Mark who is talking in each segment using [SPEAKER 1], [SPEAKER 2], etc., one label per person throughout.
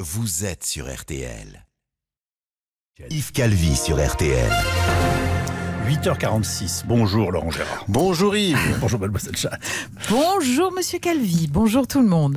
[SPEAKER 1] vous êtes sur RTL. Yves Calvi sur RTL.
[SPEAKER 2] 8h46. Bonjour Laurent Gérard.
[SPEAKER 3] Bonjour Yves.
[SPEAKER 2] Bonjour Mademoiselle Chat.
[SPEAKER 4] Bonjour Monsieur Calvi, bonjour tout le monde.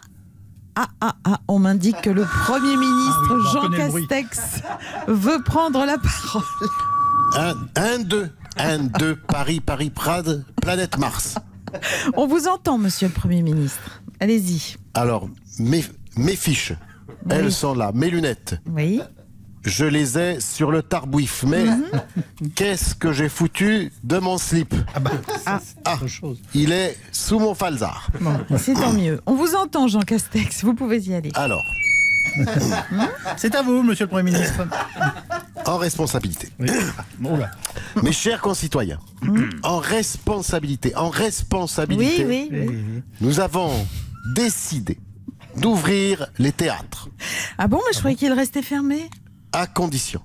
[SPEAKER 4] On m'indique que le Premier ministre Jean Castex veut prendre la parole.
[SPEAKER 3] Un, deux, Paris, Prades, planète Mars.
[SPEAKER 4] On vous entend, Monsieur le Premier ministre. Allez-y.
[SPEAKER 3] Alors, mes fiches, elles sont là, mes lunettes.
[SPEAKER 4] Oui.
[SPEAKER 3] Je les ai sur le tarbouif, mais qu'est-ce que j'ai foutu de mon slip?
[SPEAKER 2] C'est autre chose.
[SPEAKER 3] Il est sous mon falzar.
[SPEAKER 4] Bon, c'est tant mieux. On vous entend, Jean Castex. Vous pouvez y aller.
[SPEAKER 3] Alors,
[SPEAKER 2] C'est à vous, Monsieur le Premier ministre.
[SPEAKER 3] en responsabilité.
[SPEAKER 2] Oui. Bon, là.
[SPEAKER 3] Mes chers concitoyens, en responsabilité,
[SPEAKER 4] Oui.
[SPEAKER 3] nous avons décidé d'ouvrir les théâtres.
[SPEAKER 4] Ah bon, mais je croyais qu'il restait fermé.
[SPEAKER 3] À condition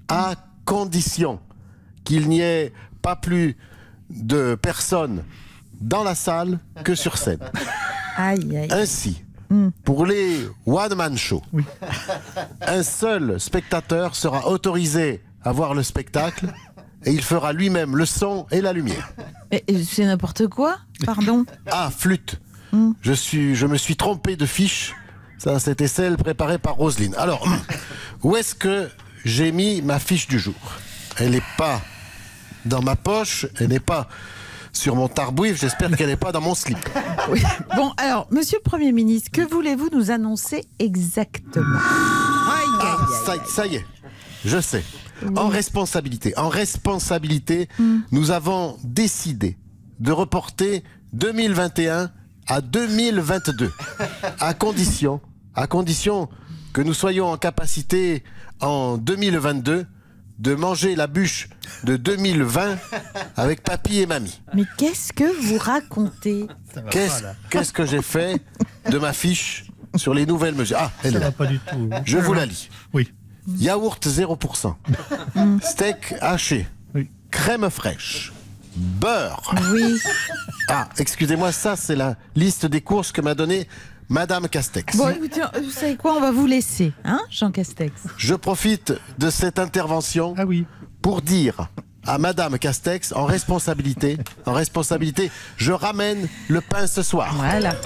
[SPEAKER 3] qu'il n'y ait pas plus de personnes dans la salle que sur scène.
[SPEAKER 4] Aïe.
[SPEAKER 3] Ainsi, pour les one-man shows, un seul spectateur sera autorisé à voir le spectacle et il fera lui-même le son et la lumière.
[SPEAKER 4] C'est n'importe quoi, pardon.
[SPEAKER 3] Ah, flûte. Je me suis trompé de fiche. Ça, c'était celle préparée par Roselyne. Alors, où est-ce que j'ai mis ma fiche du jour? Elle n'est pas dans ma poche, elle n'est pas sur mon tarbouif, j'espère qu'elle n'est pas dans mon slip.
[SPEAKER 4] Oui. Bon, alors, Monsieur le Premier ministre, que voulez-vous nous annoncer exactement?
[SPEAKER 3] Ça y est, je sais. En responsabilité, nous avons décidé de reporter 2021 à 2022, à condition que nous soyons en capacité en 2022 de manger la bûche de 2020 avec papy et mamie.
[SPEAKER 4] Mais qu'est-ce que vous racontez?
[SPEAKER 3] Qu'est-ce que j'ai fait de ma fiche sur les nouvelles mesures? Ah, elle
[SPEAKER 2] Ça
[SPEAKER 3] est là.
[SPEAKER 2] va pas du tout.
[SPEAKER 3] Je vous la lis.
[SPEAKER 2] Oui.
[SPEAKER 3] Yaourt 0%, steak haché,
[SPEAKER 2] Oui.
[SPEAKER 3] crème fraîche, beurre.
[SPEAKER 4] Oui.
[SPEAKER 3] Ah, excusez-moi, ça c'est la liste des courses que m'a donnée Madame Castex.
[SPEAKER 4] Bon, écoutez, vous savez quoi, on va vous laisser, hein, Jean Castex.
[SPEAKER 3] Je profite de cette intervention
[SPEAKER 2] Ah oui.
[SPEAKER 3] pour dire à Madame Castex, en responsabilité, je ramène le pain ce soir.
[SPEAKER 4] Voilà.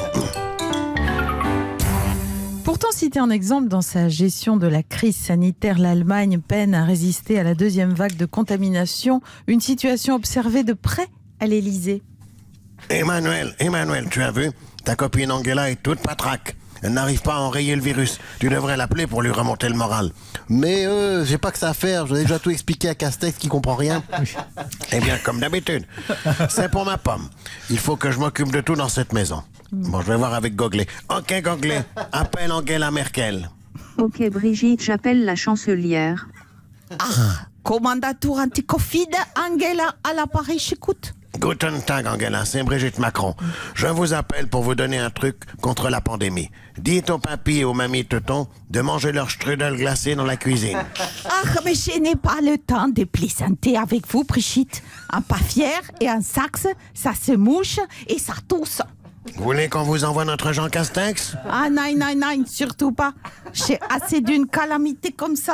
[SPEAKER 4] Pourtant cité en exemple dans sa gestion de la crise sanitaire, l'Allemagne peine à résister à la deuxième vague de contamination, une situation observée de près à l'Élysée.
[SPEAKER 3] Emmanuel, tu as vu? Ta copine Angela est toute patraque. Elle n'arrive pas à enrayer le virus. Tu devrais l'appeler pour lui remonter le moral. Mais j'ai pas que ça à faire. J'ai déjà tout expliqué à Castex qui comprend rien. Eh bien, comme d'habitude, c'est pour ma pomme. Il faut que je m'occupe de tout dans cette maison. Bon, je vais voir avec Goglet. Ok, Goglet, appelle Angela Merkel.
[SPEAKER 5] Ok Brigitte, j'appelle la chancelière.
[SPEAKER 4] Commandatur anti-Covid, Angela à l'appareil, j'écoute.
[SPEAKER 3] Guten Tag, Angela, c'est Brigitte Macron. Je vous appelle pour vous donner un truc contre la pandémie. Dites aux papis et aux mamies Teuton de manger leur strudel glacé dans la cuisine.
[SPEAKER 4] Mais je n'ai pas le temps de plaisanter avec vous, Brigitte. Un papier et un sax, ça se mouche et ça tousse.
[SPEAKER 3] Vous voulez qu'on vous envoie notre Jean Castex?
[SPEAKER 4] Ah non, surtout pas. J'ai assez d'une calamité comme ça.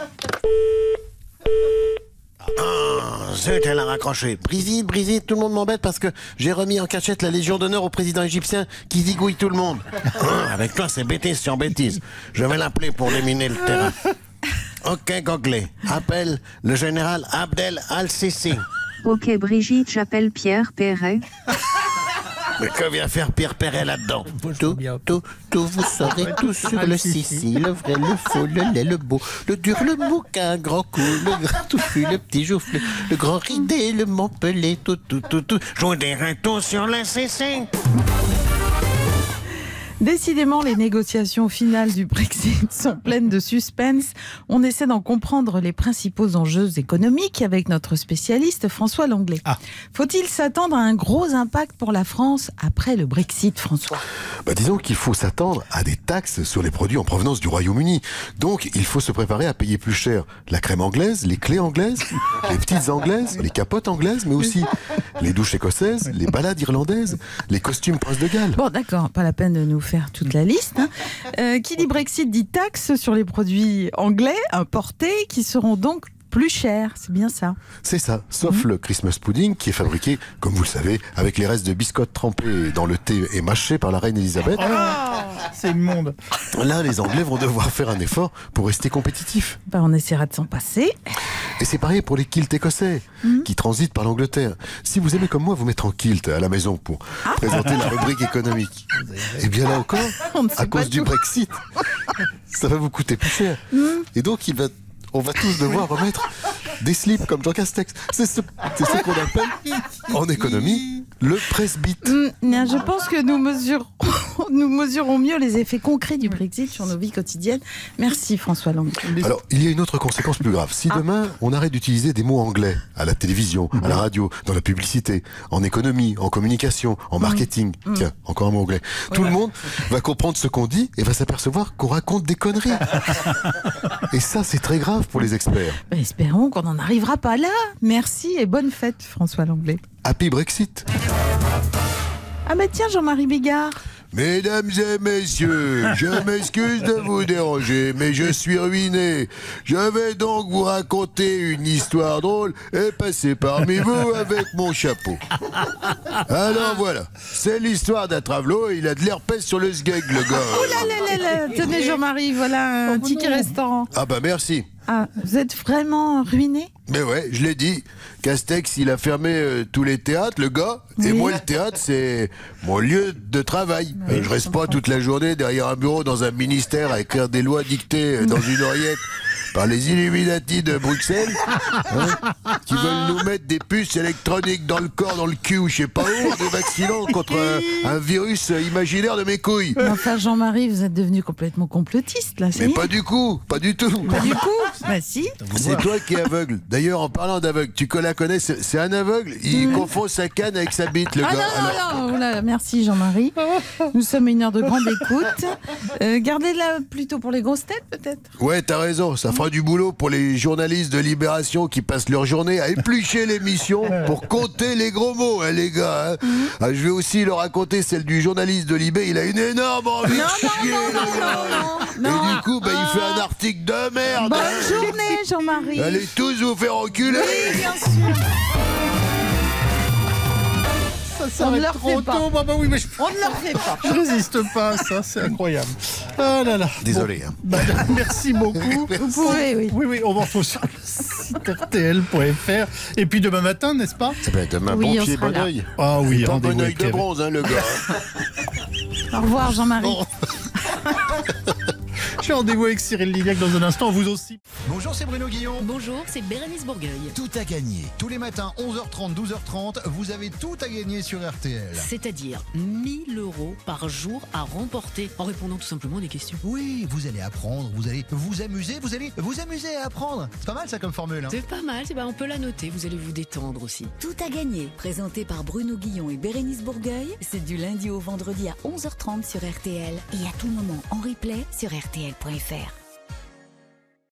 [SPEAKER 3] Zut, elle a raccroché. Brigitte, tout le monde m'embête parce que j'ai remis en cachette la Légion d'honneur au président égyptien qui zigouille tout le monde. Avec toi, c'est bêtise sur bêtise. Je vais l'appeler pour déminer le terrain. Ok, Goglet, appelle le général Abdel Al-Sisi.
[SPEAKER 5] Ok Brigitte, j'appelle Pierre Perret.
[SPEAKER 3] Mais que vient faire Pierre Perret là-dedans?
[SPEAKER 2] Tout,
[SPEAKER 3] vous saurez tout sur le Sissi, le vrai, le faux, le laid, le beau, le dur, le mouquin, grand coup, le gras touffu, le petit joufflu, le grand ridé, le montpelé, tout. Je vous dirai tout sur le Sissi.
[SPEAKER 4] Décidément, les négociations finales du Brexit sont pleines de suspense. On essaie d'en comprendre les principaux enjeux économiques avec notre spécialiste François Langlais. Faut-il s'attendre à un gros impact pour la France après le Brexit, François?
[SPEAKER 6] Disons qu'il faut s'attendre à des taxes sur les produits en provenance du Royaume-Uni. Donc, il faut se préparer à payer plus cher la crème anglaise, les clés anglaises, les petites anglaises, les capotes anglaises, mais aussi les douches écossaises, les balades irlandaises, les costumes prince de Galles.
[SPEAKER 4] Bon, d'accord, pas la peine de nous faire toute la liste. Qui dit Brexit dit taxes sur les produits anglais importés qui seront donc plus cher, c'est bien ça.
[SPEAKER 6] C'est ça, sauf le Christmas pudding qui est fabriqué, comme vous le savez, avec les restes de biscottes trempés dans le thé et mâchés par la reine Elisabeth.
[SPEAKER 2] C'est immonde.
[SPEAKER 6] Là, les Anglais vont devoir faire un effort pour rester compétitifs.
[SPEAKER 4] On essaiera de s'en passer.
[SPEAKER 6] Et c'est pareil pour les kilts écossais qui transitent par l'Angleterre. Si vous aimez comme moi vous mettre en kilt à la maison pour présenter la rubrique économique, et bien là encore, à cause du Brexit, ça va vous coûter plus cher. Et donc on va tous devoir remettre des slips comme Jean Castex. C'est ce qu'on appelle en économie le presse-bite.
[SPEAKER 4] Je pense que nous mesurons mieux les effets concrets du Brexit sur nos vies quotidiennes. Merci François Langlais.
[SPEAKER 6] Alors, il y a une autre conséquence plus grave. Si demain, on arrête d'utiliser des mots anglais à la télévision, à la radio, dans la publicité, en économie, en communication, en marketing, tiens, encore un mot anglais, tout le monde va comprendre ce qu'on dit et va s'apercevoir qu'on raconte des conneries. Et ça, c'est très grave pour les experts.
[SPEAKER 4] Espérons qu'on n'en arrivera pas là. Merci et bonne fête François Langlais.
[SPEAKER 6] Happy Brexit.
[SPEAKER 4] Tiens Jean-Marie Bigard.
[SPEAKER 6] Mesdames et messieurs, je m'excuse de vous déranger, mais je suis ruiné. Je vais donc vous raconter une histoire drôle et passer parmi vous avec mon chapeau. Alors voilà, c'est l'histoire d'un travelot, il a de l'herpès sur le sgeg, le gars.
[SPEAKER 4] Oh là, tenez Jean-Marie, voilà un ticket restaurant.
[SPEAKER 6] Ah bah merci.
[SPEAKER 4] Vous êtes vraiment ruiné?
[SPEAKER 6] Mais ouais, je l'ai dit. Castex, il a fermé tous les théâtres, le gars. Et moi, le théâtre, c'est mon lieu de travail. Je reste pas toute la journée derrière un bureau dans un ministère à écrire des lois dictées dans une oreillette par les Illuminati de Bruxelles, qui veulent nous mettre des puces électroniques dans le corps, dans le cul ou je sais pas où, en nous vaccinant contre un virus imaginaire de mes couilles.
[SPEAKER 4] Enfin Jean-Marie, vous êtes devenu complètement complotiste là,
[SPEAKER 6] Mais pas du coup, pas du tout.
[SPEAKER 4] Pas du coup. Bah si.
[SPEAKER 6] C'est toi qui es aveugle. D'ailleurs, en parlant d'aveugle, tu la connais, c'est un aveugle. Il confond sa canne avec sa bite, le gars.
[SPEAKER 4] Non. Oula, merci Jean-Marie. Nous sommes à une heure de grande écoute. Gardez-la plutôt pour les grosses têtes, peut-être.
[SPEAKER 6] Ouais, t'as raison. Ça fera du boulot pour les journalistes de Libération qui passent leur journée à éplucher l'émission pour compter les gros mots, les gars. Je vais aussi leur raconter celle du journaliste de Libé. Il a une énorme envie de chier, le gars. Et du coup, il fait un article de merde.
[SPEAKER 4] Bonne journée, Jean-Marie.
[SPEAKER 6] Allez tous vous faire enculer.
[SPEAKER 4] Oui, bien sûr.
[SPEAKER 2] Ça va trop tôt. Oui, mais
[SPEAKER 4] On ne leur fait pas.
[SPEAKER 2] je résiste pas à ça, c'est incroyable. Ah là là.
[SPEAKER 6] Désolé.
[SPEAKER 2] Merci beaucoup.
[SPEAKER 4] Vous pouvez, oui.
[SPEAKER 2] Oui, on va retrouver sur le site rtl.fr. Et puis demain matin, n'est-ce pas?
[SPEAKER 6] Demain,
[SPEAKER 4] Oui,
[SPEAKER 6] bon
[SPEAKER 4] on
[SPEAKER 6] pied,
[SPEAKER 4] sera
[SPEAKER 6] bon
[SPEAKER 4] là.
[SPEAKER 6] oeil.
[SPEAKER 2] Ah oui,
[SPEAKER 6] Pas
[SPEAKER 2] rendez-vous
[SPEAKER 6] bon oeil
[SPEAKER 2] avec
[SPEAKER 6] de
[SPEAKER 2] Kevin.
[SPEAKER 6] bronze, le gars.
[SPEAKER 4] Au revoir Jean-Marie.
[SPEAKER 2] J'ai rendez-vous avec Cyril Lignac dans un instant, vous aussi.
[SPEAKER 1] Bonjour, c'est Bruno Guillon.
[SPEAKER 7] Bonjour, c'est Bérénice Bourgueil.
[SPEAKER 1] Tout à gagner. Tous les matins, 11h30, 12h30, vous avez tout à gagner sur RTL.
[SPEAKER 7] C'est-à-dire 1000 € par jour à remporter en répondant tout simplement à des questions.
[SPEAKER 1] Oui, vous allez apprendre, vous allez vous amuser, vous allez vous amuser à apprendre. C'est pas mal ça comme formule.
[SPEAKER 7] C'est pas mal, on peut la noter, vous allez vous détendre aussi.
[SPEAKER 8] Tout à gagner, présenté par Bruno Guillon et Bérénice Bourgueil, c'est du lundi au vendredi à 11h30 sur RTL et à tout moment en replay sur RTL.fr.